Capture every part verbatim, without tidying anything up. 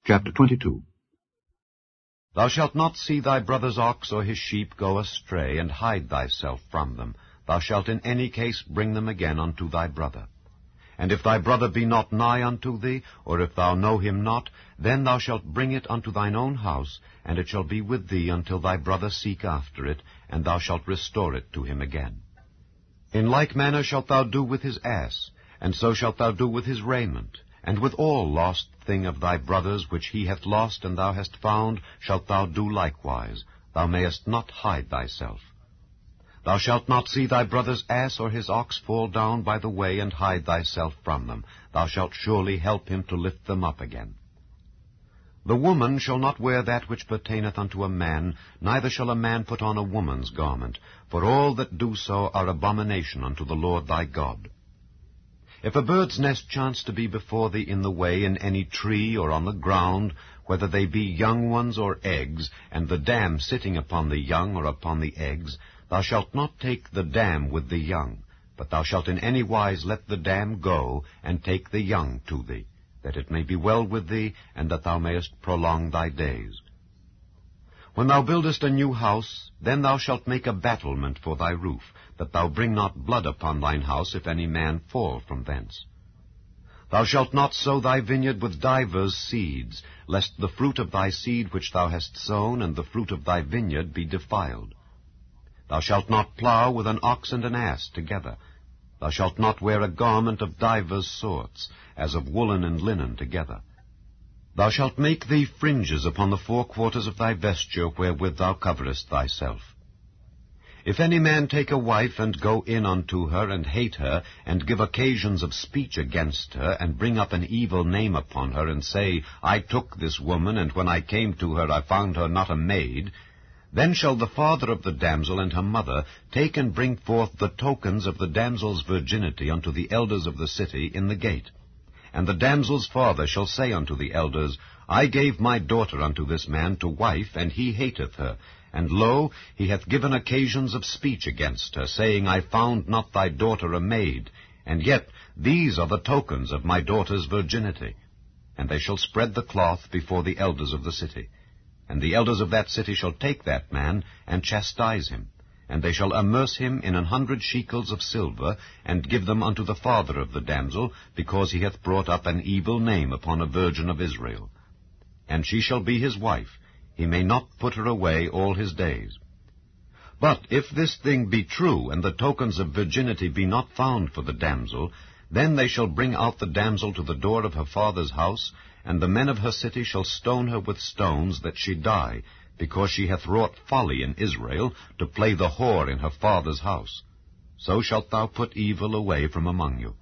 Chapter twenty-two. Thou shalt not see thy brother's ox or his sheep go astray, and hide thyself from them. Thou shalt in any case bring them again unto thy brother. And if thy brother be not nigh unto thee, or if thou know him not, then thou shalt bring it unto thine own house, and it shall be with thee until thy brother seek after it, and thou shalt restore it to him again. In like manner shalt thou do with his ass, and so shalt thou do with his raiment. And with all lost thing of thy brother's which he hath lost and thou hast found, shalt thou do likewise. Thou mayest not hide thyself. Thou shalt not see thy brother's ass or his ox fall down by the way, and hide thyself from them. Thou shalt surely help him to lift them up again. The woman shall not wear that which pertaineth unto a man, neither shall a man put on a woman's garment, for all that do so are abomination unto the Lord thy God. If a bird's nest chance to be before thee in the way, in any tree or on the ground, whether they be young ones or eggs, and the dam sitting upon the young or upon the eggs, thou shalt not take the dam with the young, but thou shalt in any wise let the dam go, and take the young to thee, that it may be well with thee, and that thou mayest prolong thy days. When thou buildest a new house, then thou shalt make a battlement for thy roof, that thou bring not blood upon thine house, if any man fall from thence. Thou shalt not sow thy vineyard with divers seeds, lest the fruit of thy seed which thou hast sown and the fruit of thy vineyard be defiled. Thou shalt not plow with an ox and an ass together. Thou shalt not wear a garment of divers sorts, as of woolen and linen together. Thou shalt make thee fringes upon the four quarters of thy vesture, wherewith thou coverest thyself. If any man take a wife, and go in unto her, and hate her, and give occasions of speech against her, and bring up an evil name upon her, and say, I took this woman, and when I came to her I found her not a maid, then shall the father of the damsel and her mother take and bring forth the tokens of the damsel's virginity unto the elders of the city in the gate. And the damsel's father shall say unto the elders, I gave my daughter unto this man to wife, and he hateth her. And lo, he hath given occasions of speech against her, saying, I found not thy daughter a maid. And yet these are the tokens of my daughter's virginity. And they shall spread the cloth before the elders of the city. And the elders of that city shall take that man, and chastise him. And they shall amerce him in an hundred shekels of silver, and give them unto the father of the damsel, because he hath brought up an evil name upon a virgin of Israel. And she shall be his wife. He may not put her away all his days. But if this thing be true, and the tokens of virginity be not found for the damsel, then they shall bring out the damsel to the door of her father's house, and the men of her city shall stone her with stones, that she die, because she hath wrought folly in Israel, to play the whore in her father's house. So shalt thou put evil away from among you.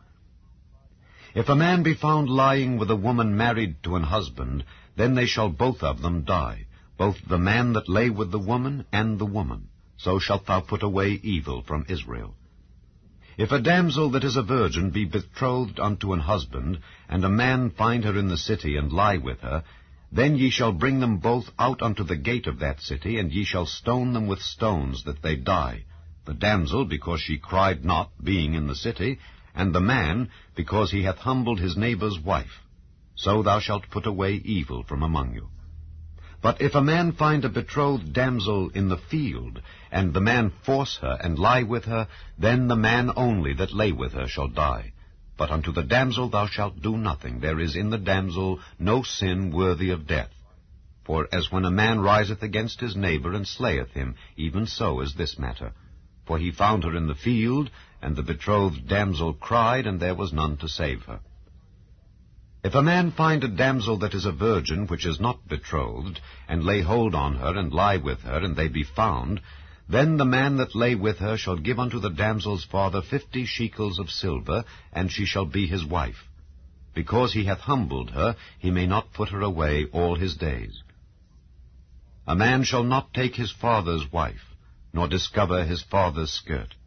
If a man be found lying with a woman married to an husband, then they shall both of them die, both the man that lay with the woman and the woman. So shalt thou put away evil from Israel. If a damsel that is a virgin be betrothed unto an husband, and a man find her in the city, and lie with her, then ye shall bring them both out unto the gate of that city, and ye shall stone them with stones, that they die, the damsel because she cried not, being in the city, and the man because he hath humbled his neighbour's wife. So thou shalt put away evil from among you. But if a man find a betrothed damsel in the field, and the man force her, and lie with her, then the man only that lay with her shall die. But unto the damsel thou shalt do nothing. There is in the damsel no sin worthy of death. For as when a man riseth against his neighbour, and slayeth him, even so is this matter. For he found her in the field, and the betrothed damsel cried, and there was none to save her. If a man find a damsel that is a virgin, which is not betrothed, and lay hold on her, and lie with her, and they be found, then the man that lay with her shall give unto the damsel's father fifty shekels of silver, and she shall be his wife. Because he hath humbled her, he may not put her away all his days. A man shall not take his father's wife, nor discover his father's skirt.